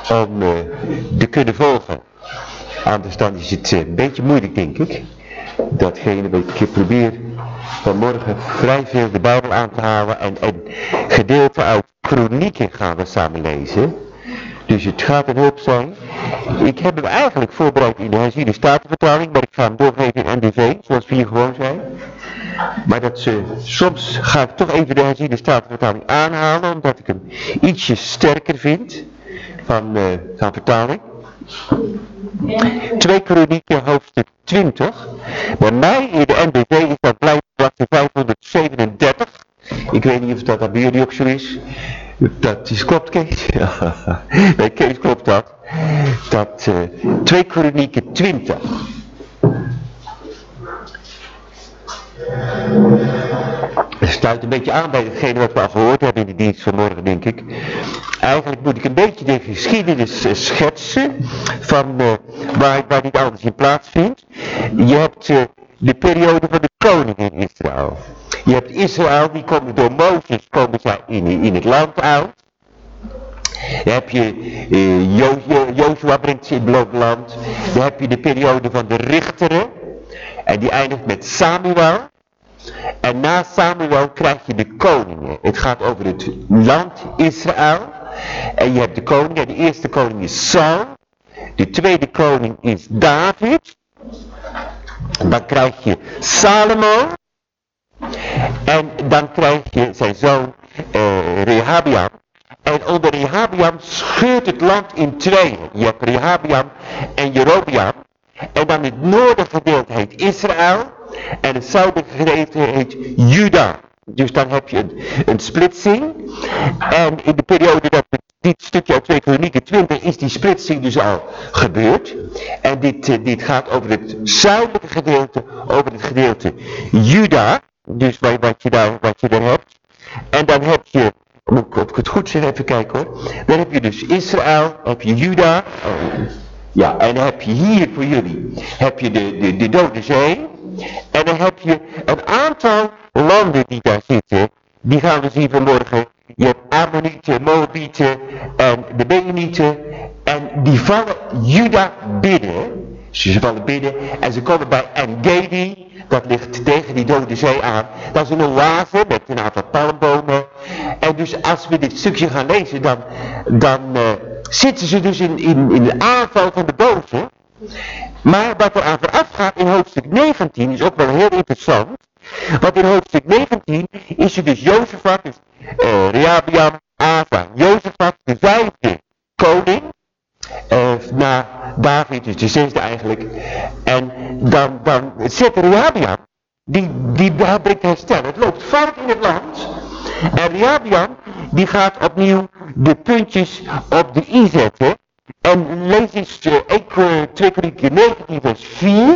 om te kunnen volgen. Anders dan is het een beetje moeilijk, denk ik. Datgene wat ik probeer vanmorgen vrij veel de Bijbel aan te halen en gedeelte uit Kronieken gaan we samen lezen. Dus het gaat een hoop zijn. Ik heb hem eigenlijk voorbereid in de herziene statenvertaling, maar ik ga hem doorgeven in NDV, zoals we hier gewoon zijn. Maar soms ga ik toch even de herziene statenvertaling aanhalen, omdat ik hem ietsje sterker vind van vertaling. 2 Kronieken hoofdstuk 20. Bij mij in de NBV is dat blijkbaar 537. Ik weet niet of dat bij jullie ook zo is. Dat is, klopt Kees? Ja. Bij Kees klopt dat. 2 Kronieken 20. Het sluit een beetje aan bij hetgene wat we al gehoord hebben in de dienst vanmorgen, denk ik. Eigenlijk moet ik een beetje de geschiedenis schetsen van waar dit alles in plaatsvindt. Je hebt de periode van de koningen in Israël. Je hebt Israël, die komen door Mozes, komen zij in het land uit. Dan heb je Jozua brengt ze in het beloofde land. Dan heb je de periode van de richteren. En die eindigt met Samuel. En na Samuel krijg je de koningen. Het gaat over het land Israël. En je hebt de koningen. De eerste koning is Saul. De tweede koning is David. Dan krijg je Salomo. En dan krijg je zijn zoon Rehabeam. En onder Rehabeam scheurt het land in tweeën. Je hebt Rehabeam en Jerobeam. En dan het noordelijke gedeelte heet Israël. En het zuidelijke gedeelte heet Juda. Dus dan heb je een splitsing. En in de periode dat we dit stukje uit 2 Kronieken 20 is die splitsing dus al gebeurd. En dit gaat over het zuidelijke gedeelte, over het gedeelte Juda. Dus wat je daar hebt. En dan heb je, of ik het goed zeg, even kijken hoor. Dan heb je dus Israël, heb je Juda. Ja, en dan heb je hier voor jullie, heb je de Dode Zee. En dan heb je een aantal landen die daar zitten. Die gaan we zien vanmorgen. Je hebt Ammonieten, Moabieten en de Benjamieten. En die vallen Juda binnen. Ze vallen binnen en ze komen bij En-Gedi. Dat ligt tegen die Dode Zee aan. Dat is een oase met een aantal palmbomen. En dus als we dit stukje gaan lezen, dan zitten ze dus in de aanval van de boze. Maar wat er aan vooraf gaat in hoofdstuk 19 is ook wel heel interessant. Want in hoofdstuk 19 is er dus Jozefat, dus Rehabeam, Asa, Jozefat, de 5e koning. Na David, dus de 6e eigenlijk. En dan zit Rehabeam, die brengt herstel. Het loopt fout in het land. En Rehabeam, die gaat opnieuw de puntjes op de i zetten. En lees eens 2 Kronieken 19 vers 4.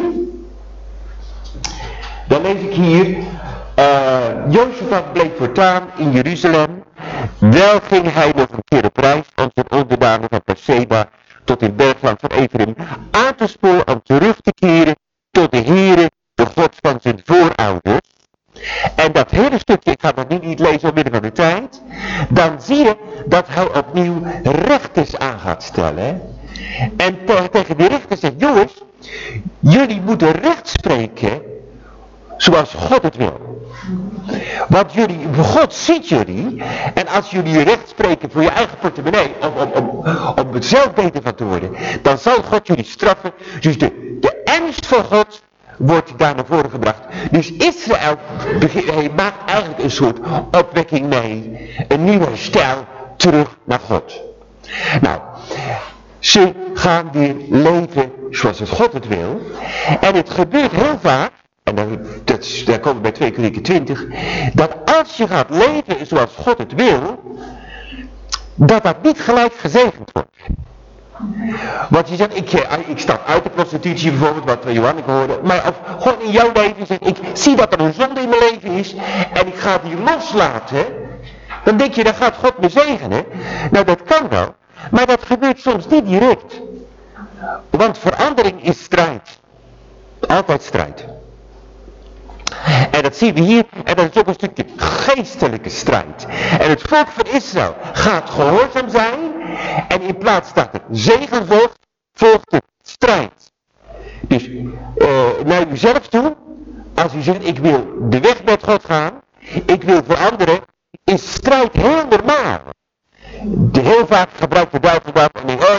Dan lees ik hier. Jozefat bleef voortaan in Jeruzalem. Wel ging hij nog een keer op reis om zijn onderdanen van Beersheba tot in het bergland van Ephraim aan te sporen om terug te keren tot de Heere, de God van zijn voorouders. En dat hele stukje, ik ga dat nu niet lezen omwille van de tijd, dan zie je dat hij opnieuw rechters aan gaat stellen. En tegen die rechters zegt, jongens, jullie moeten recht spreken zoals God het wil. Want God ziet jullie. En als jullie recht spreken voor je eigen portemonnee, om het zelf beter van te worden, dan zal God jullie straffen. Dus de ernst van God wordt daar naar voren gebracht. Dus Israël maakt eigenlijk een soort opwekking mee. Een nieuwe stijl terug naar God. Nou, ze gaan weer leven zoals het God het wil. En het gebeurt heel vaak. En daar komen we bij 2 Kronieken 20. Dat als je gaat leven zoals God het wil. Dat niet gelijk gezegend wordt. Want je zegt, ik stap uit de prostitutie bijvoorbeeld, wat we Johannes hoorden. Maar gewoon in jouw leven zegt, ik zie dat er een zonde in mijn leven is. En ik ga die loslaten. Dan denk je, dan gaat God me zegenen. Nou, dat kan wel. Maar dat gebeurt soms niet direct. Want verandering is strijd. Altijd strijd. En dat zien we hier, en dat is ook een stukje geestelijke strijd. En het volk van Israël gaat gehoorzaam zijn, en in plaats dat er zegen volgt, volgt de strijd. Dus naar uzelf toe, als u zegt, ik wil de weg met God gaan, ik wil veranderen, is strijd heel normaal. Heel vaak gebruikt de duivel dat en denkt,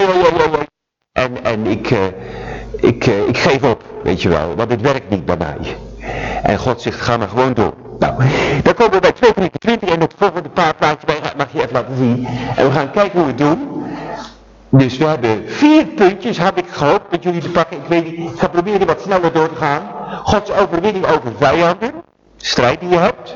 en ik geef op, weet je wel, want het werkt niet bij mij. En God zegt, ga maar gewoon door. Nou, dan komen we bij 2 Kronieken 20 en het volgende plaatje mag je even laten zien. En we gaan kijken hoe we het doen. Dus we hebben 4 puntjes, heb ik gehoopt met jullie te pakken. Ik weet niet, ik ga proberen wat sneller door te gaan. Gods overwinning over vijanden, strijd die je hebt.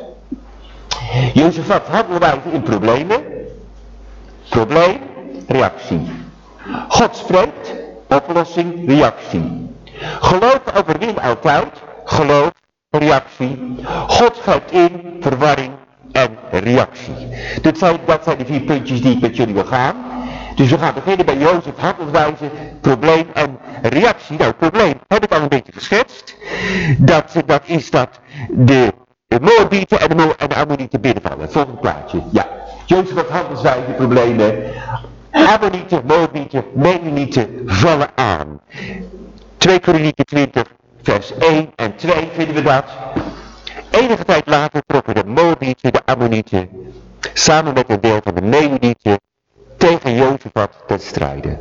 Jozefat handelwijze in problemen. Probleem, reactie. God spreekt, oplossing, reactie. Geloof overwint altijd, geloof, reactie. God grijpt in, verwarring en reactie. Dat zijn de 4 puntjes die ik met jullie wil gaan. Dus we gaan beginnen bij Jozef, handelswijze, probleem en reactie. Nou, het probleem heb ik al een beetje geschetst. Dat is dat de Moabieten en de Ammonieten binnenvallen. Het volgende plaatje, ja. Jozef had handelswijze, problemen. Ammonieten, Moabieten, Mennonieten vallen aan. 2 Kronieken 20, vers 1 en 2 vinden we dat. Enige tijd later trokken de Moabieten, de Ammonieten, samen met een deel van de Mennonieten, tegen Jozefat ten strijde.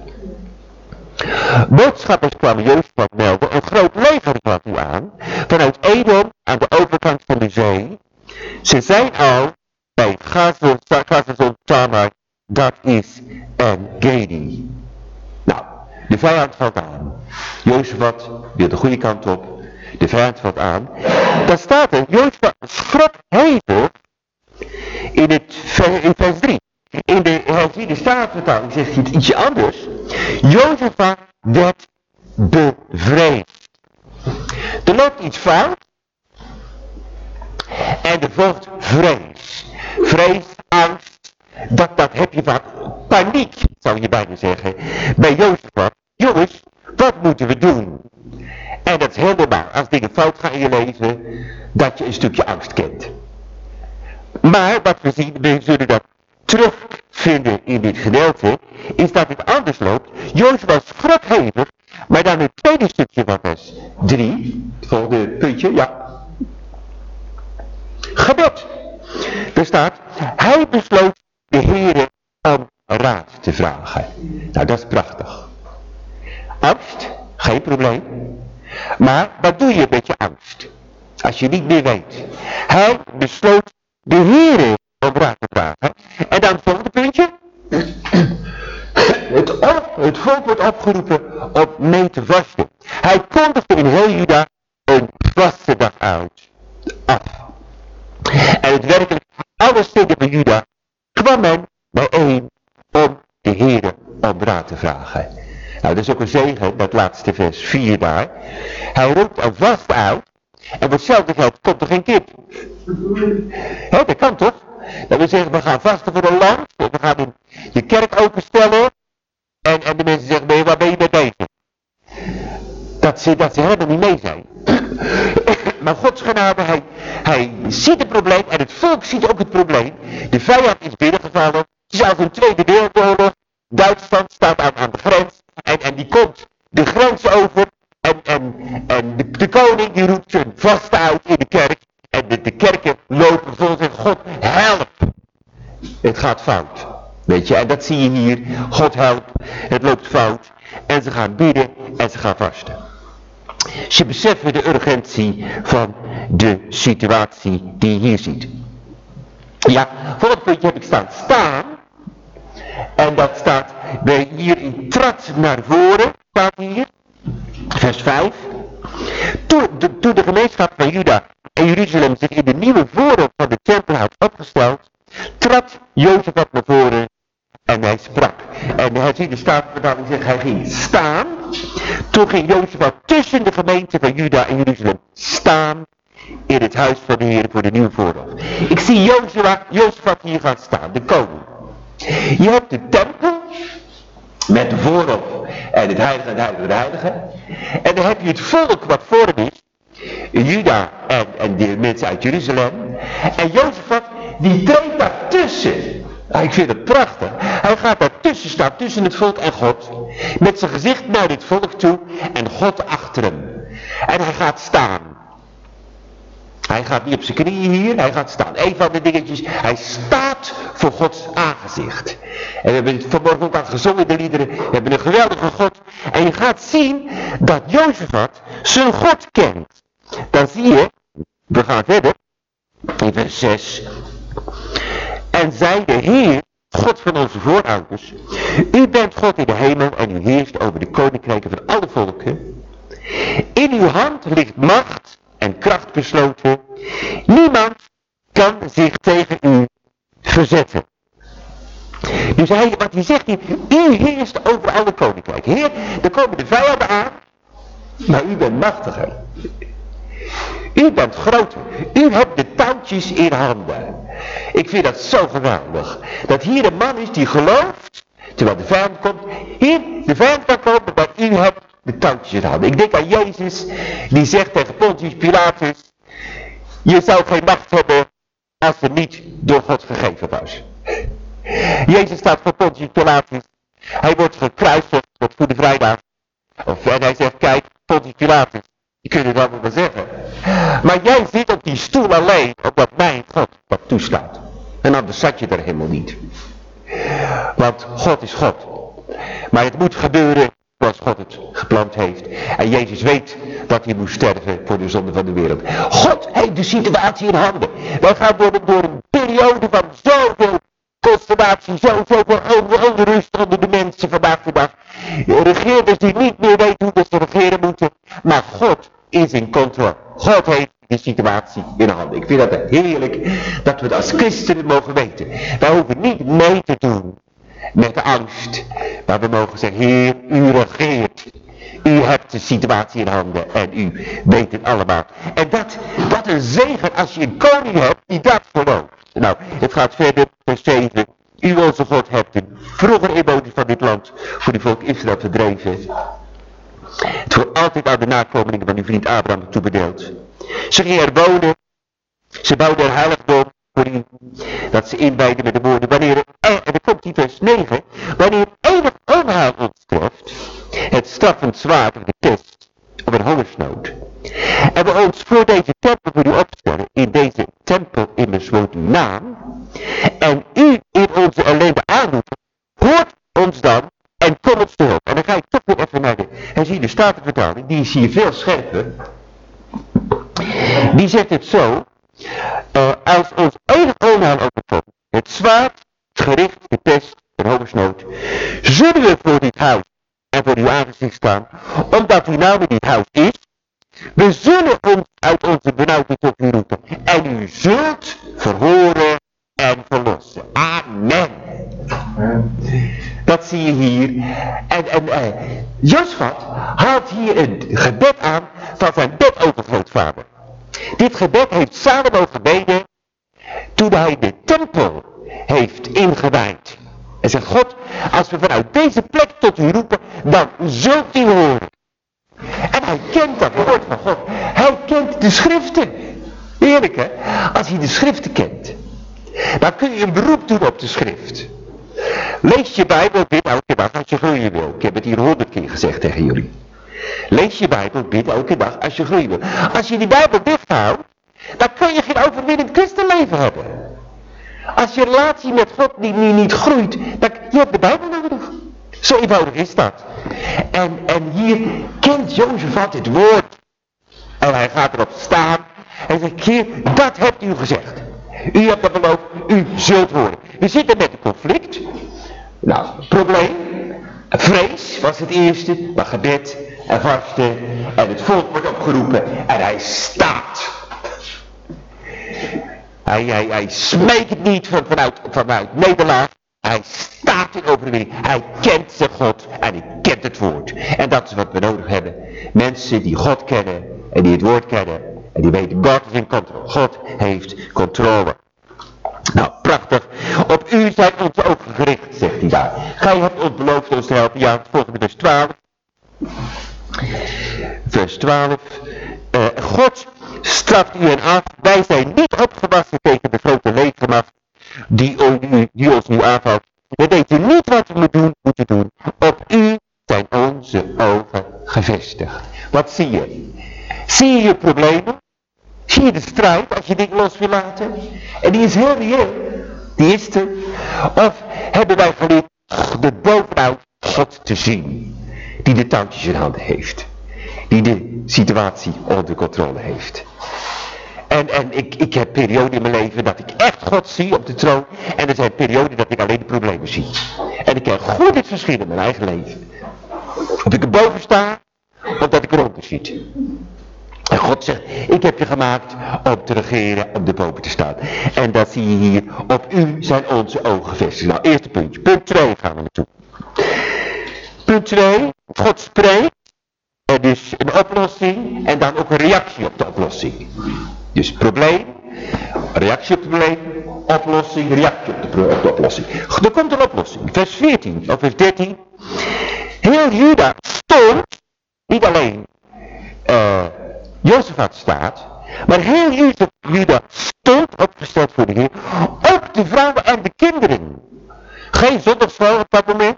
Boodschappers kwamen Jozefat melden, een groot leger valt u aan, vanuit Edom aan de overkant van de zee. Ze zijn al bij Gazazon, Tamar, dat is en Gedi. Nou, de vijand valt aan. Jozefat wil de goede kant op. De vijand valt aan. Dan staat er, Jozefat schrok hevig in vers 3. In de herziende statenvertaling zegt hij ietsje anders. Jozefat werd bevreesd. Er loopt iets fout. En er volgt vrees. Vrees, angst. Dat heb je vaak. Paniek, zou je bijna zeggen. Bij Jozefat. Jongens, wat moeten we doen? En dat is heel normaal. Als dingen fout gaan in je leven. Dat je een stukje angst kent. Maar wat we zien, we zullen dat terugvinden in dit gedeelte, is dat het anders loopt. Jozef was schrokhevig, maar dan het tweede stukje van vers 3, het volgende puntje, ja. Gebed. Er staat, hij besloot de Heere om raad te vragen. Nou, dat is prachtig. Angst, geen probleem. Maar wat doe je met je angst? Als je niet meer weet. Hij besloot de Heere om raad te vragen. En dan het volgende puntje. Het volk wordt opgeroepen om mee te vasten. Hij kondigde in heel Juda een vaste dag uit. Af. En het werkelijk alle steden van Juda kwam men bijeen om de Heere om raad te vragen. Nou, dat is ook een zegen, dat laatste vers 4 daar. Hij roept een vast uit. En voor hetzelfde geld komt er geen kip. Hè, dat kan toch? Dat wil zeggen, we gaan vasten voor een land. We gaan de kerk openstellen. En de mensen zeggen, waar ben je mee bezig? Dat ze helemaal niet mee zijn. Maar Gods genade, hij ziet het probleem. En het volk ziet ook het probleem. De vijand is binnengevallen. Het is als een Tweede Wereldoorlog. Duitsland staat aan de grens. En die komt de grens over. En de koning die roept zijn vaste uit in de kerk. En de kerken lopen vol en zeggen, God help. Het gaat fout. Weet je, en dat zie je hier. God help. Het loopt fout. En ze gaan bidden en ze gaan vasten. Ze beseffen de urgentie van de situatie die je hier ziet. Ja, volgende puntje heb ik staan. En dat staat bij hier in trad naar voren. Staat hier. Vers 5. Toen de gemeenschap van Juda en Jeruzalem zich in de nieuwe voorhof van de tempel had opgesteld, trad Jozefat naar voren en hij sprak. En hij ziet de Statenvertaling zegt, hij ging staan. Toen ging Jozefat tussen de gemeente van Juda en Jeruzalem staan in het huis van de Heer voor de nieuwe voorhof. Ik zie Jozefat hier gaan staan, de koning. Je hebt de tempel met de voorhof en het heilige en het heilige en het heilige. En dan heb je het volk wat voor hem is. Juda en de mensen uit Jeruzalem. En Jozefat, die treedt daartussen. Nou, ik vind het prachtig. Hij gaat daartussen staan, tussen het volk en God. Met zijn gezicht naar dit volk toe en God achter hem. En hij gaat staan. Hij gaat niet op zijn knieën hier, hij gaat staan. Een van de dingetjes, hij staat voor Gods aangezicht. En we hebben het vanmorgen ook al gezongen in de liederen. We hebben een geweldige God. En je gaat zien dat Jozefat zijn God kent. Dan zie je, we gaan verder, in vers 6. En zei de Heer, God van onze voorouders, u bent God in de hemel en u heerst over de koninkrijken van alle volken. In uw hand ligt macht en kracht besloten. Niemand kan zich tegen u verzetten. Dus wat hij zegt hier, u heerst over alle koninkrijken. Heer, er komen de vijanden aan, maar u bent machtiger. U bent groter. U hebt de touwtjes in handen. Ik vind dat zo geweldig. Dat hier een man is die gelooft, terwijl de vijand komt. Hier, de vijand kan komen, maar u hebt de touwtjes in handen. Ik denk aan Jezus, die zegt tegen Pontius Pilatus, je zou geen macht hebben als het niet door God gegeven was. Jezus staat voor Pontius Pilatus. Hij wordt gekruisigd op Goede Vrijdag. En hij zegt, kijk, Pontius Pilatus, je kunt het allemaal wel zeggen. Maar jij zit op die stoel alleen, omdat mijn God dat toestaat. En anders zat je er helemaal niet. Want God is God. Maar het moet gebeuren zoals God het gepland heeft. En Jezus weet dat hij moest sterven voor de zonde van de wereld. God heeft de situatie in handen. Wij gaan door een periode van zoveel consternatie, zoveel onrust onder de mensen vandaag de dag. Regeerders die niet meer weten hoe ze regeren moeten. Maar God is in controle. God heeft de situatie in handen. Ik vind dat heerlijk dat we dat als christenen mogen weten. Wij hoeven niet mee te doen met de angst. Maar we mogen zeggen, Heer, u regeert. U hebt de situatie in handen en u weet het allemaal. En dat een zegen als je een koning hebt die dat gelooft. Nou, het gaat verder, vers 7. U onze God hebt de vroegere inwoners van dit land voor die volk Israël verdreven. Het voor altijd aan de nakomelingen van uw vriend Abraham toebedeeld. Ze gingen er wonen. Ze bouwden een heiligdom voor u. Dat ze inwijden met de woorden. Wanneer, en dan komt die vers 9. Wanneer enig onheil ons treft. Het straffend zwaard of de pest of een hongersnood. En we ons voor deze tempel voor u opstellen. In deze tempel immers woont uw naam. En u in onze ellende aanroepen. Hoort ons dan. En kom ons te hulp. En dan ga ik toch weer even naar de Statenvertaling. Die is hier veel scherper. Die zegt het zo. Als ons enig onheil overkomt. Het zwaard, het gericht, de pest, de hongersnood. Zullen we voor dit huis en voor uw aangezicht staan. Omdat uw naam in dit huis is. We zullen ons uit onze benauwdheid tot u roepen. En u zult verhoren en verlossen. Amen. Dat zie je hier. En Jozefat haalt hier een gebed aan van zijn bedovergrootvader. Dit gebed heeft Salomo gebeden toen hij de tempel heeft ingewijd. En zegt, God, als we vanuit deze plek tot u roepen, dan zult u horen. En hij kent dat woord van God. Hij kent de schriften. Eerlijk hè, als hij de schriften kent, dan kun je een beroep doen op de schrift. Lees je Bijbel, bid elke dag als je groeien wil. Ik heb het hier 100 keer gezegd tegen jullie. Lees je Bijbel, bid elke dag als je groeien wil. Als je die Bijbel dichthoudt, dan kun je geen overwinnend christenleven hebben. Als je relatie met God niet groeit, dan je hebt de Bijbel nodig. Zo eenvoudig is dat. En hier kent Jozefat het woord. En hij gaat erop staan. En zegt, Heer, dat hebt u gezegd. U hebt dat beloofd, u zult horen. We zitten met een conflict. Nou, probleem. Vrees was het eerste, maar gebed en vasten. En het volk wordt opgeroepen en hij staat. Hij smeekt niet vanuit nederlaag. Hij staat in overwinning. Hij kent zijn God en hij kent het woord. En dat is wat we nodig hebben. Mensen die God kennen en die het woord kennen. En die weten, God is in controle. God heeft controle. Nou, prachtig. Op u zijn onze ogen gericht, zegt hij daar. Gij hebt ons beloofd ons te helpen. Ja, het volgende vers 12. Vers 12. God straft u hen af. Wij zijn niet opgewassen tegen de grote legermacht die ons nu aanvalt. We weten niet wat we moeten doen. Op u zijn onze ogen gevestigd. Wat zie je? Zie je problemen? Zie je de strijd als je dingen los wil laten? En die is heel reëel. Die is er. Of hebben wij geleerd de bovenuit God te zien? Die de touwtjes in handen heeft. Die de situatie onder controle heeft. En ik heb perioden in mijn leven dat ik echt God zie op de troon. En er zijn perioden dat ik alleen de problemen zie. En ik ken goed het verschil in mijn eigen leven. Of ik erboven sta, of dat ik eronder zit. En God zegt, ik heb je gemaakt om te regeren, om erboven te staan. En dat zie je hier, op u zijn onze ogen gevestigd. Nou, eerste puntje. Punt 2 gaan we naartoe. Punt 2, God spreekt. Er is een oplossing en dan ook een reactie op de oplossing. Dus probleem, reactie op het probleem, oplossing, reactie op de oplossing. Er komt een oplossing. Vers 14 of vers 13. Heel Juda stond, niet alleen Jozefat staat, maar heel Juda stond opgesteld voor de Heer, ook de vrouwen en de kinderen. Geen zondagsvrouw op dat moment.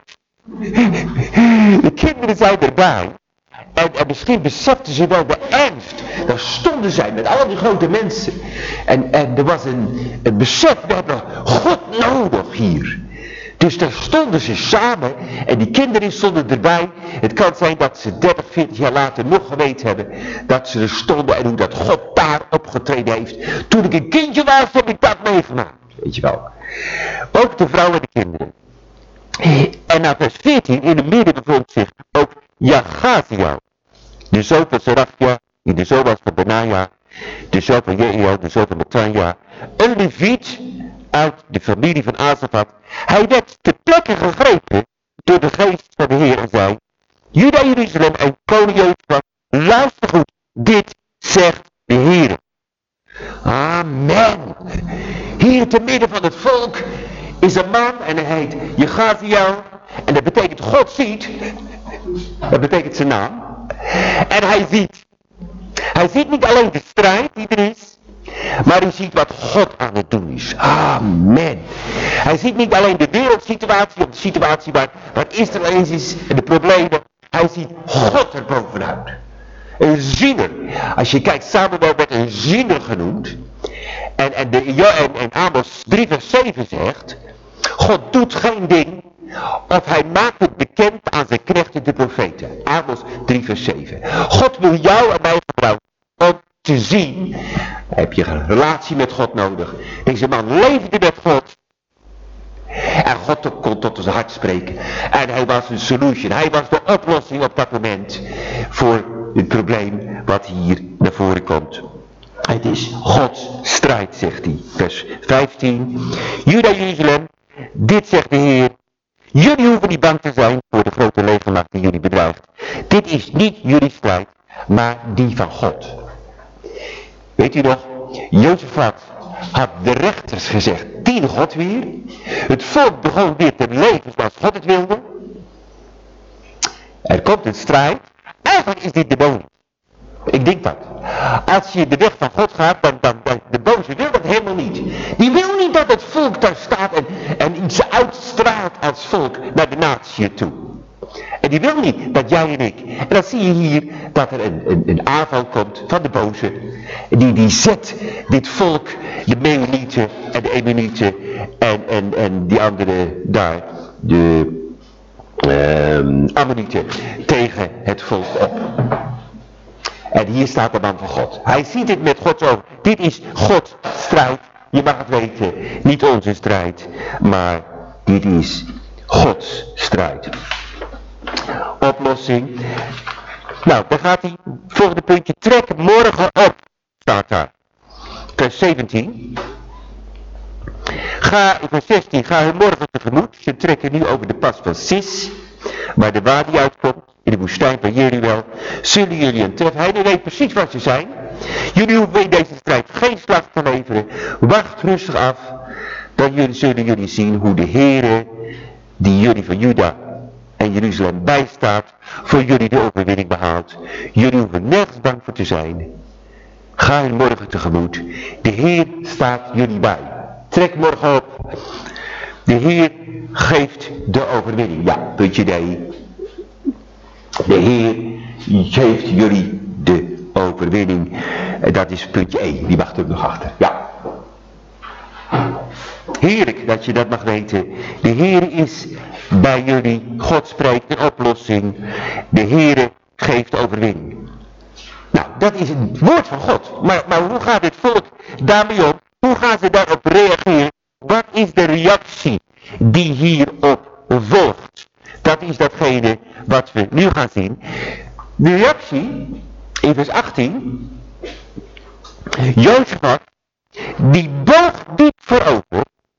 De kinderen zijn erbij. En misschien beseften ze wel de ernst. Daar stonden zij met al die grote mensen. En er was een besef, we hebben God nodig hier. Dus daar stonden ze samen en die kinderen stonden erbij. Het kan zijn dat ze 30, 40 jaar later nog geweten hebben dat ze er stonden en hoe dat God daar opgetreden heeft. Toen ik een kindje was, heb ik dat meegemaakt. Weet je wel. Ook de vrouwen en de kinderen. En na vers 14, in het midden bevond zich ook Jahaziel, de zoon van Serachia, die de zoon was van Benaja, de zoon van Jeiel, de zoon van Matanja, een leviet uit de familie van Azafat. Hij werd ter plekke gegrepen door de geest van de Heer en zei, Juda, Jeruzalem en koning Jozefat, luister goed, dit zegt de Heer. Amen. Hier te midden van het volk is een man en hij heet Jahaziel en dat betekent God ziet. Dat betekent zijn naam. En hij ziet niet alleen de strijd die er is, maar hij ziet wat God aan het doen is. Amen. Hij ziet niet alleen de wereldsituatie of de situatie waar Israël is en de problemen. Hij ziet God er bovenuit. Een ziener. Als je kijkt, Samuel werd een ziener genoemd. En Amos 3 vers 7 zegt, God doet geen ding of hij maakt het bekend aan zijn knechten de profeten. Amos 3 vers 7. God wil jou en mij gebruiken om te zien. Dan heb je een relatie met God nodig. Deze man leefde met God. En God kon tot zijn hart spreken. En hij was een solution. Hij was de oplossing op dat moment. Voor het probleem wat hier naar voren komt. Het is Gods strijd, zegt hij. Vers 15. Juda, Jeruzalem, dit zegt de Heer. Jullie hoeven niet bang te zijn voor de grote legermacht die jullie bedreigt. Dit is niet jullie strijd, maar die van God. Weet u nog, Jozefat had de rechters gezegd, dien God weer. Het volk begon weer te leven zoals God het wilde. Er komt een strijd. Eigenlijk is dit de bonus. Ik denk dat. Als je de weg van God gaat, dan de boze wil dat helemaal niet. Die wil niet dat het volk daar staat en iets uitstraalt als volk naar de natie toe. En die wil niet dat jij en ik. En dan zie je hier dat er een aanval komt van de boze. Die zet dit volk, de Meunieten en de Emenieten en die andere daar, de Ammonieten, tegen het volk op. En hier staat de man van God. Hij ziet het met Gods ogen. Dit is Gods strijd. Je mag het weten. Niet onze strijd. Maar dit is Gods strijd. Oplossing. Nou, dan gaat hij. Volgende puntje. Trek morgen op. Staat daar. Vers 17. Vers 16. Ga hun morgen tegemoet. Ze trekken nu over de pas van Sis. Waar de wadi uitkomt. In de woestijn van Jeriwel. Zullen jullie een treffen. Hij weet precies wat ze zijn. Jullie hoeven in deze strijd geen slag te leveren. Wacht rustig af. Dan zullen jullie zien hoe de Heere, die jullie van Juda en Jeruzalem bijstaat, voor jullie de overwinning behaalt. Jullie hoeven nergens bang voor te zijn. Ga hun morgen tegemoet. De Heer staat jullie bij. Trek morgen op. De Heer geeft de overwinning. Ja, puntje D. De Heer geeft jullie de overwinning. Dat is puntje E. Die mag er nog achter. Ja. Heerlijk dat je dat mag weten. De Heer is bij jullie. God spreekt een oplossing. De Heer geeft overwinning. Nou, dat is het woord van God. Maar hoe gaat het volk daarmee om? Hoe gaan ze daarop reageren? Wat is de reactie die hierop volgt? Dat is datgene wat we nu gaan zien. De reactie in vers 18. Jozefat, die boog diep voorover.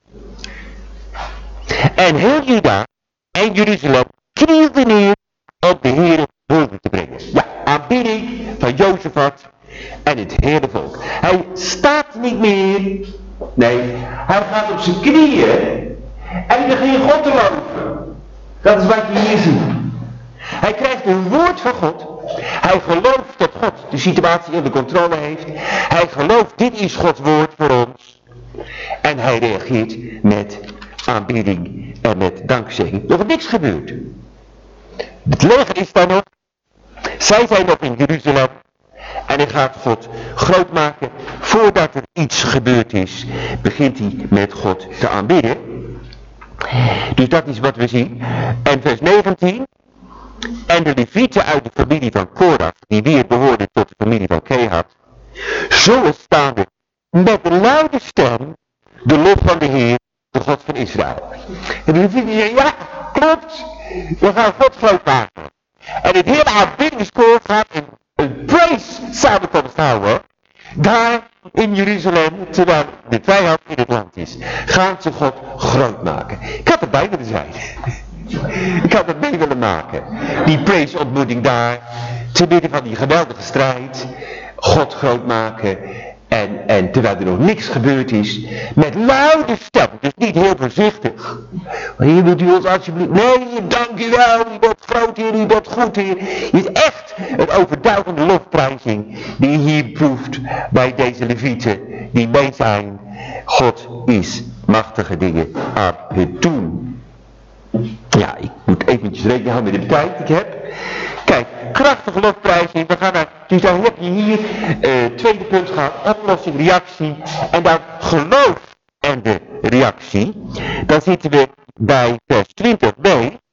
En heel Juda en Jeruzalem knielde neer om de Heer hulde te brengen. Ja, aanbidding van Jozefat en het hele volk. Hij staat niet meer. Nee, hij gaat op zijn knieën en hij begint God te loven. Dat is wat je hier ziet. Hij krijgt een woord van God. Hij gelooft dat God de situatie onder controle heeft. Hij gelooft, dit is Gods woord voor ons. En hij reageert met aanbidding en met dankzegging. Nog niks gebeurd. Het leger is daar nog. Zij zijn nog in Jeruzalem. En hij gaat God groot maken. Voordat er iets gebeurd is, begint hij met God te aanbidden. Dus dat is wat we zien. En vers 19. En de Levieten uit de familie van Korach, die weer behoorden tot de familie van Kehat, zullen staande met een luide stem de lof van de Heer, de God van Israël. En de Levieten zeggen, ja, klopt, we gaan God groot maken. En het hele aanbiddingskoor gaat een praise samenkomst houden, daar in Jeruzalem, terwijl de vijand in het land is. Gaan ze God groot maken. Ik had erbij willen zijn. Ik had het mee willen maken. Die praise-ontmoeting daar. Te midden van die geweldige strijd. God groot maken. En terwijl er nog niks gebeurd is. Met luide stem. Dus niet heel voorzichtig. Heer, wilt u ons alsjeblieft. Nee, dank u wel. U bent groot Heer. U bent goed Heer. Het is echt een overtuigende lofprijzing. Die je hier proeft bij deze Levieten. Die mee zijn. God is machtige dingen aan het doen. Ja, ik moet eventjes rekening houden met de tijd die ik heb. Kijk, krachtige lofprijzing. We gaan naar, dus dan heb je hier tweede punt gehad, oplossing, reactie. En dan geloof en de reactie. Dan zitten we bij vers 20b.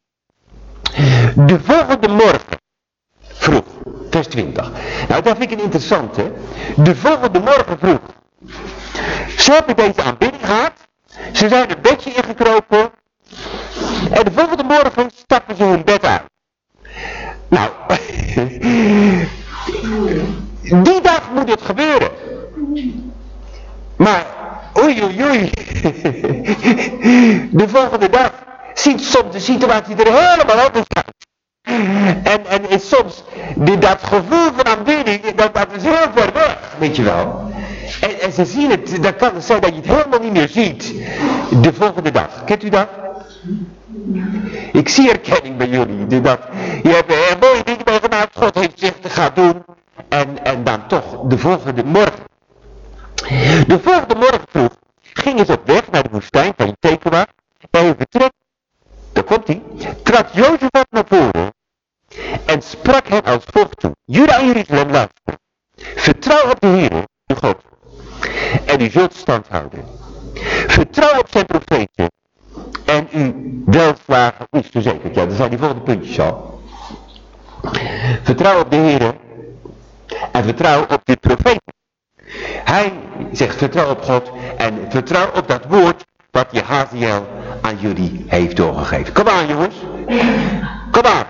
De volgende morgen, vroeg, vers 20. Nou, dat vind ik een interessante. De volgende morgen vroeg. Ze hebben deze aanbidding gehad. Ze zijn een bedje ingekropen. En de volgende morgen stappen ze hun bed uit. Nou, die dag moet het gebeuren. Maar, oei. De volgende dag ziet soms de situatie er helemaal anders uit. En soms, dat gevoel van aanbidding, dat is heel ver weg, weet je wel. En ze zien het, dan kan het zijn dat je het helemaal niet meer ziet. De volgende dag, kent u dat? Ik zie erkenning bij jullie. Je hebt er mooie dingen meegemaakt. God heeft zich te gaan doen. En dan toch de volgende morgen. De volgende morgen vroeg gingen ze op weg naar de woestijn van Tekoa. Bij hun vertrek, daar komt hij, trad Jozefat naar voren en sprak hen als volgt toe. Juda en Jeruzalem, luisteren. Vertrouw op de Heer, uw God. En u zult stand houden. Vertrouw op zijn profeten. En uw welslagen is verzekerd. Ja, dat zijn die volgende puntjes al. Vertrouw op de Heer. En vertrouw op de profeten. Hij zegt vertrouw op God. En vertrouw op dat woord wat Jehaziel aan jullie heeft doorgegeven. Kom aan jongens. Kom aan.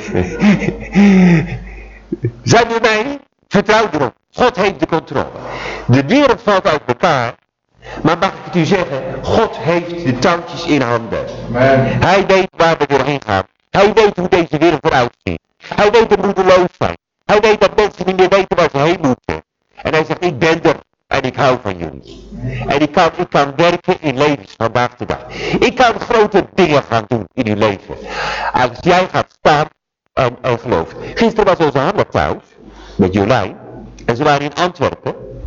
Zijn we mij? Vertrouw erop. God heeft de controle. De wereld valt uit elkaar. Maar mag ik het u zeggen, God heeft de touwtjes in handen. Amen. Hij weet waar we doorheen gaan. Hij weet hoe deze wereld eruit ziet. Hij weet de moedeloosheid. Hij weet dat mensen niet meer weten waar ze heen moeten. En hij zegt, ik ben er en ik hou van jullie. En ik kan werken in levens vandaag de dag. Ik kan grote dingen gaan doen in uw leven. Als jij gaat staan en gelooft. Gisteren was onze handel thuis, met Jolijn. En ze waren in Antwerpen.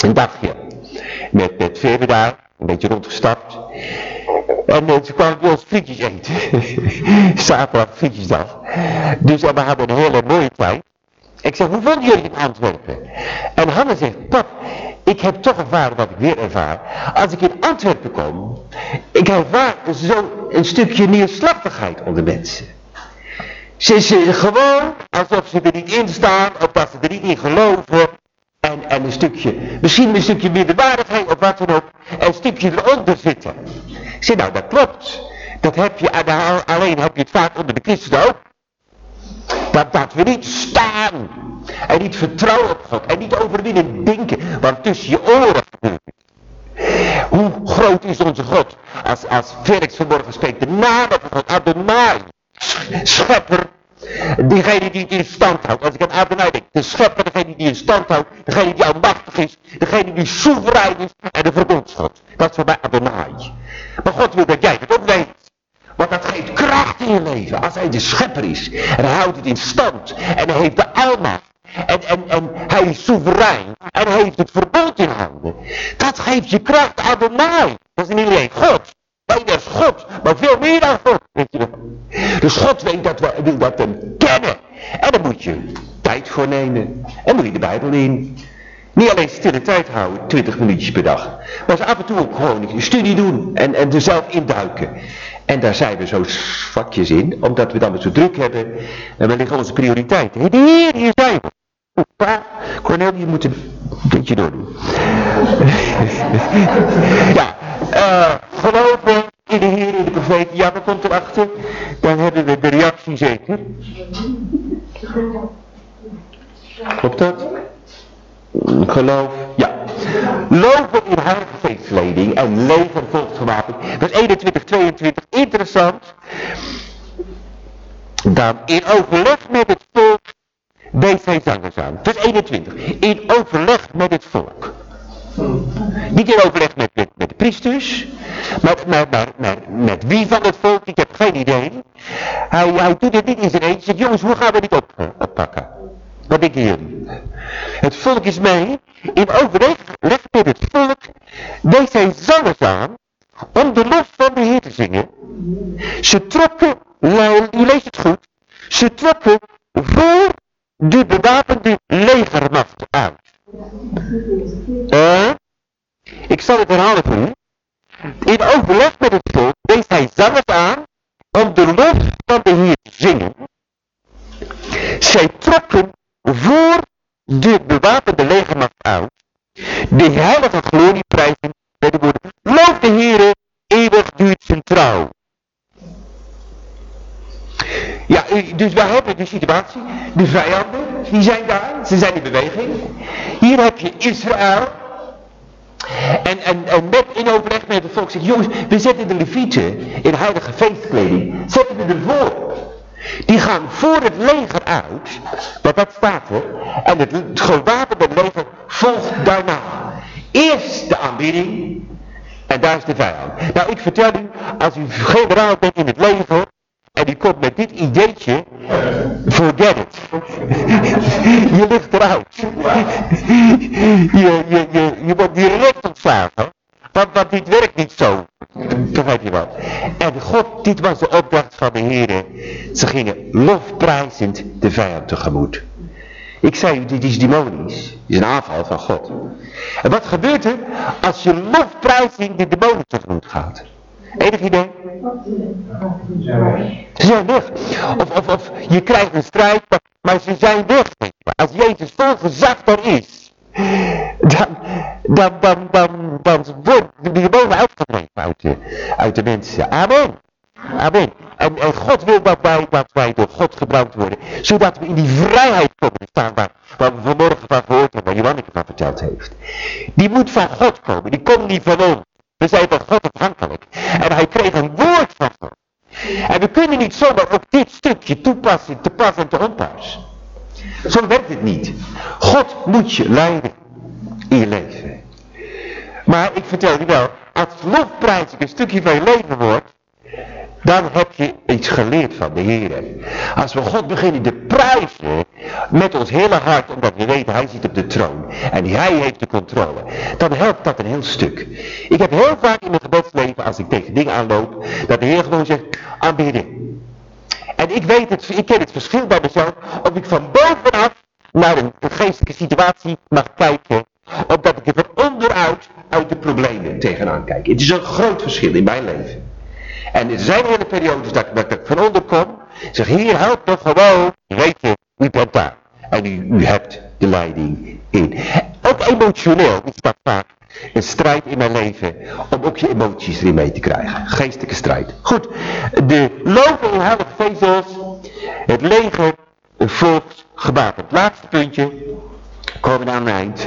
een dagje met Verbe daar, een beetje rondgestapt. En ze kwamen bij ons frietjes eten. Zaterdag frietjesdag. Dus we hadden een hele mooie tijd. Ik zeg, hoe vonden jullie in Antwerpen? En Hanne zegt, pap, ik heb toch ervaren wat ik weer ervaar. Als ik in Antwerpen kom, ik ervaar zo een stukje neerslachtigheid onder mensen. Ze gewoon alsof ze er niet in staan, of dat ze er niet in geloven. En misschien een stukje minderwaardigheid of wat dan ook, een stukje eronder zitten. Ik zeg, nou dat klopt. Dat heb je, alleen heb je het vaak onder de christenen ook. Dat we niet staan en niet vertrouwen op God en niet overwinnen denken, want tussen je oren gebeurt het. Hoe groot is onze God? Als Felix vanmorgen spreekt, de naam van God, Adonai, schepper, diegene die het in stand houdt. Als ik aan Adonai denk, de schepper, degene die in stand houdt, degene die almachtig is, degene die soeverein is en de verbondsgod. Dat is voor mij Adonai. Maar God wil dat jij het ook weet. Want dat geeft kracht in je leven. Als hij de schepper is. En hij houdt het in stand. En hij heeft de almacht. En hij is soeverein. En hij heeft het verbond in handen. Dat geeft je kracht aan de naai. Dat is niet alleen God. Nee, dat is God. Maar veel meer dan God. Weet je wel. Dus God weet dat wil dat hem kennen. En daar moet je tijd voor nemen. En moet je de Bijbel in. Niet alleen stille tijd houden, 20 minuutjes per dag. Maar ze af en toe ook gewoon een studie doen en er zelf induiken. En daar zijn we zo vakjes in, omdat we dan zo druk hebben. En we liggen onze prioriteiten. De Heer, hier zijn we. Pa, Cornel, je moet een beetje doordoen. Ja, geloven in de Heer, in de profeet. Ja, dat komt erachter. Dan hebben we de reactie zeker. Klopt dat? Geloof, ja. Lopen in heilige feestkleding en leven volksgewapend. Vers 21, 22, interessant. Dan in overleg met het volk deed hij zangers aan. Vers 21, in overleg met het volk. Niet in overleg met de priesters, maar met wie van het volk, ik heb geen idee. Hij doet het niet in zijn eentje. Zegt, jongens, hoe gaan we dit oppakken? Wat denken jullie? Het volk is mee. In overleg met het volk deed hij zangers aan om de lof van de Heer te zingen. Ze trokken, u leest het goed, ze trokken voor de bewapende legermacht uit. Ik zal het herhalen voor u. In overleg met het volk deed hij zangers aan om de lof van de Heer te zingen. Zij trokken voor de bewapende legermacht uit, de heilige glorie prijzen met de woorden, loof de Heere, eeuwig duurt zijn trouw. Ja, dus wij hebben de situatie, de vijanden, die zijn daar, ze zijn in beweging. Hier heb je Israël, en met in overleg met het volk zegt, jongens, we zetten de levieten in heilige feestkleding, zetten we ervoor. Die gaan voor het leger uit, want dat staat er, en het gewapende leger volgt daarna. Eerst de aanbidding, en daar is de vijand. Nou, ik vertel u, als u generaal bent in het leger, en u komt met dit ideetje, forget it. Je ligt eruit. Je wordt direct ontslagen, want dit werkt niet zo. Begrijp je wat? En God, dit was de opdracht van de Heer. Ze gingen lofprijzend de vijand tegemoet. Ik zei u, dit is demonisch. Dit is een aanval van God. En wat gebeurt er als je lofprijzing de demonen tegemoet gaat? Enig idee? Ze zijn weg. Of je krijgt een strijd, maar ze zijn weg. Als Jezus vol gezag er is, dan wordt de demonen uitgedreven uit de mensen. Amen. Amen. En God wil dat wij door God gebruikt worden, zodat we in die vrijheid komen te staan waar we vanmorgen van gehoord hebben, waar Johanneke van verteld heeft. Die moet van God komen, die komt niet van ons. We zijn van God afhankelijk. En hij kreeg een woord van God. En we kunnen niet zomaar op dit stukje toepassen, te pas en te onpas. Zo werkt het niet. God moet je leiden in je leven. Maar ik vertel je wel, als lofprijzing een stukje van je leven wordt, dan heb je iets geleerd van de Heer. Als we God beginnen te prijzen met ons hele hart, omdat we weten hij zit op de troon en hij heeft de controle, dan helpt dat een heel stuk. Ik heb heel vaak in mijn gebedsleven, als ik tegen dingen aanloop, dat de Heer gewoon zegt, aanbidden. En ik ken het verschil bij mezelf, of ik van bovenaf naar een geestelijke situatie mag kijken, omdat ik er van onderuit uit de problemen tegenaan kijk. Het is een groot verschil in mijn leven. En er zijn hele periodes dat ik van onder kom, zeg, Heer, help toch gewoon, weet je, u bent daar. En u hebt de leiding in. Ook emotioneel is dat vaak een strijd in mijn leven, om ook je emoties erin mee te krijgen. Geestelijke strijd. Goed, de lopen in heilige vezels, het leger volgt gebaat. Het laatste puntje, komen we aan het eind.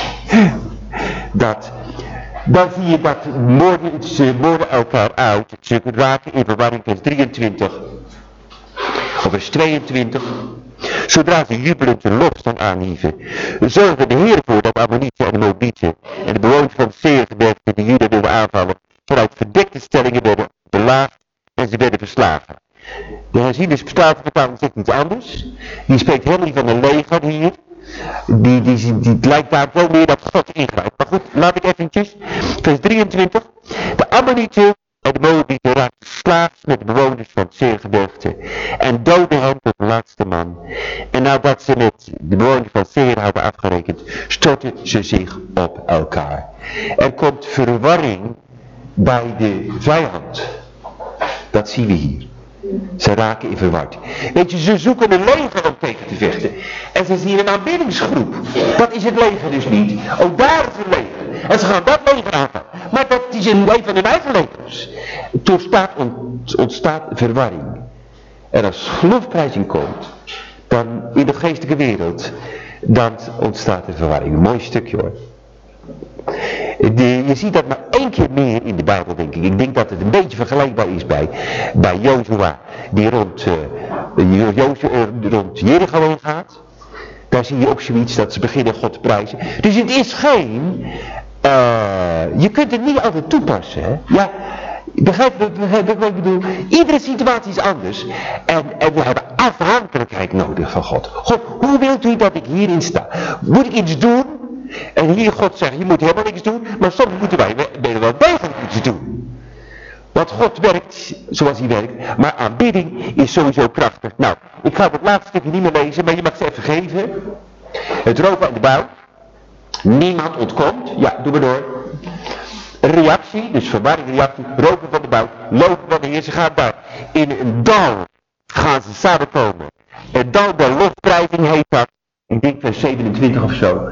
Dan zie je dat ze moorden elkaar uit. Ze raken in verwarring, vers 23 of vers 22. Zodra ze jubelend hun lofzang aanhieven, zorgde de Heer ervoor dat Ammonieten en de Moabieten en de bewoners van het Seergebergte die Juda wilden aanvallen, vanuit verdekte stellingen werden belaagd en ze werden verslagen. De herziende Statenvertaling zegt iets anders. Die spreekt helemaal niet van een leger hier. Die lijkt daar veel meer dat God ingrijpt. Maar goed, laat ik eventjes. Vers 23. De Ammonieten en de Moabieten raakten verslaafd met de bewoners van het Seergebergte en doodden hen tot de laatste man. En nadat ze met de bewoners van Seer hadden afgerekend, stortten ze zich op elkaar. Er komt verwarring bij de vijand. Dat zien we hier. Ze raken in verward. Weet je, ze zoeken een leger om tegen te vechten. En ze zien een aanbiddingsgroep. Dat is het leger dus niet. Ook daar is het leger. En ze gaan dat leger aanvallen. Maar dat is een van hun eigen legers. Toen ontstaat verwarring. En als lofprijzing komt, dan in de geestelijke wereld, dan ontstaat er verwarring. Een mooi stukje hoor. Je ziet dat maar 1 keer meer in de Bijbel, denk ik. Ik denk dat het een beetje vergelijkbaar is bij Jozua, die rond Jericho heen gaat. Daar zie je ook zoiets dat ze beginnen God te prijzen. Dus het is geen... je kunt het niet altijd toepassen. Hè? Ja, begrijp wat ik bedoel? Iedere situatie is anders. En we hebben afhankelijkheid nodig van God. God, hoe wilt u dat ik hierin sta? Moet ik iets doen? En hier God zegt, je moet helemaal niks doen, maar soms moeten wij wel degelijk iets doen. Want God werkt zoals hij werkt, maar aanbidding is sowieso krachtig. Nou, ik ga het laatste stukje niet meer lezen, maar je mag ze even geven. Het roken en de bouw. Niemand ontkomt. Ja, doe maar door. Reactie, dus verwarring, reactie, roken van de bouw, lopen van de Heer. Ze gaan daar in een dal, gaan ze samenkomen. Het dal der lofprijzing heet dat. Ik denk vers 27 of zo.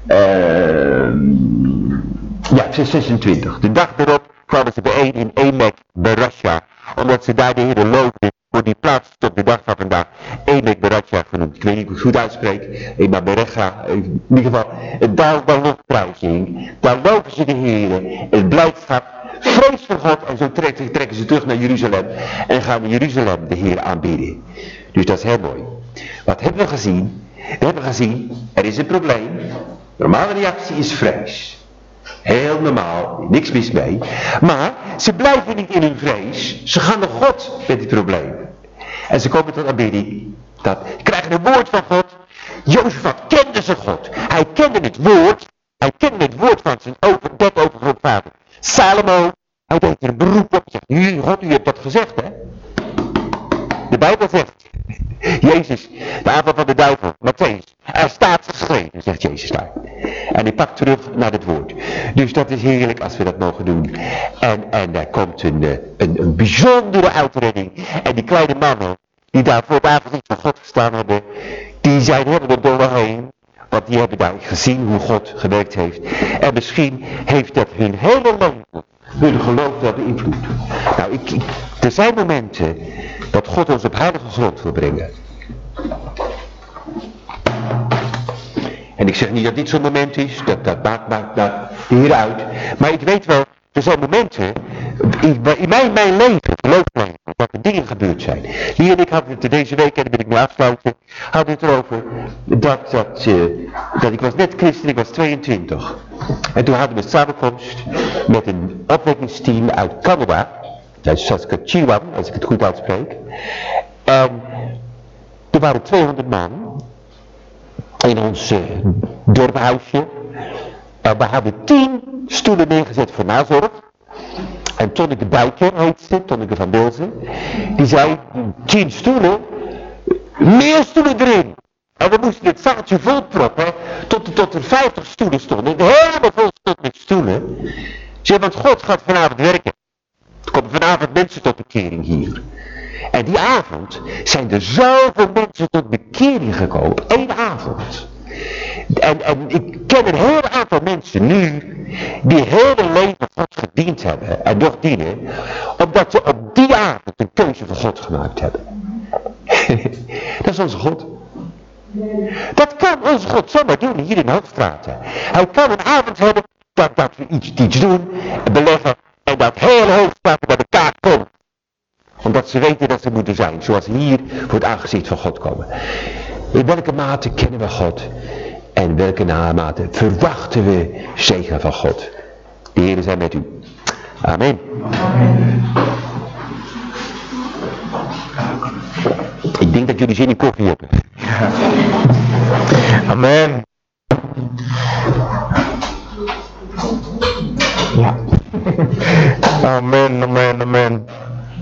Ja, vers 26. De dag erop kwamen ze bijeen in Emek Berasha, omdat ze daar de Heer loofden voor die plaats tot de dag van vandaag Emek Berasha genoemd. Ik weet niet hoe ik het goed uitspreek, Emek Berasha, in ieder geval, het dal der lofprijzing. Daar loven ze de Heer, het blijdschap, vrees voor God en zo trekken ze terug naar Jeruzalem en gaan in Jeruzalem de Heer aanbidden. Dus dat is heel mooi. Wat hebben we gezien? We hebben gezien, er is een probleem. Normale reactie is vrees. Heel normaal, niks mis mee. Maar ze blijven niet in hun vrees. Ze gaan naar God met die problemen. En ze komen tot aanbidding. Ze krijgen een woord van God. Jozefat kende zijn God. Hij kende het woord. Hij kende het woord van zijn overgrootvader Salomo. Hij deed er een beroep op. Hij zegt, God, u hebt dat gezegd, hè? De Bijbel zegt, Jezus, de aanval van de duivel, Matthäus, er staat geschreven, zegt Jezus daar. En hij pakt terug naar het woord. Dus dat is heerlijk als we dat mogen doen. En daar komt een bijzondere uitredding. En die kleine mannen, die daar voor het aangezicht van God gestaan hebben, die zijn helemaal doorheen. Want die hebben daar gezien hoe God gewerkt heeft. En misschien heeft dat hun hele leven, hun geloof wel beïnvloed. Nou, er zijn momenten dat God ons op heilige grond wil brengen. En ik zeg niet dat dit zo'n moment is, dat maakt de Heer uit. Maar ik weet wel, er zijn momenten in mijn leven, geloofsleven, dat er dingen gebeurd zijn. Hier en ik hadden het deze week, en daar ben ik nu afsluiten, hadden het erover dat ik was net christen, ik was 22. En toen hadden we een samenkomst met een opwekkingsteam uit Canada. Saskatchewan, als ik het goed uitspreek. En er waren 200 man in ons dorphuisje. En we hadden 10 stoelen neergezet voor nazorg. En Tonneke Buiker heet ze, Tonneke van Bilzen. Die zei, 10 stoelen, meer stoelen erin. En we moesten het zaaltje volproppen, tot er 50 stoelen stonden. Helemaal vol stond met stoelen. Ze want God gaat vanavond werken. Er komen vanavond mensen tot bekering hier. En die avond zijn er zoveel mensen tot bekering gekomen. 1 avond. En ik ken een heel aantal mensen nu die heel hun leven God gediend hebben en nog dienen, omdat ze op die avond een keuze voor God gemaakt hebben. Dat is onze God. Dat kan onze God zomaar doen hier in de Hoogstraten. Hij kan een avond hebben dat we iets doen, beleggen en dat heel Hoogstraten bij elkaar komt. Omdat ze weten dat ze moeten zijn, zoals ze hier voor het aangezicht van God komen. In welke mate kennen we God? En in welke mate verwachten we zegen van God? De Heer zij met u. Amen. Ik denk dat jullie zin in koffie hebben. Amen. Ja. Amen, amen, amen.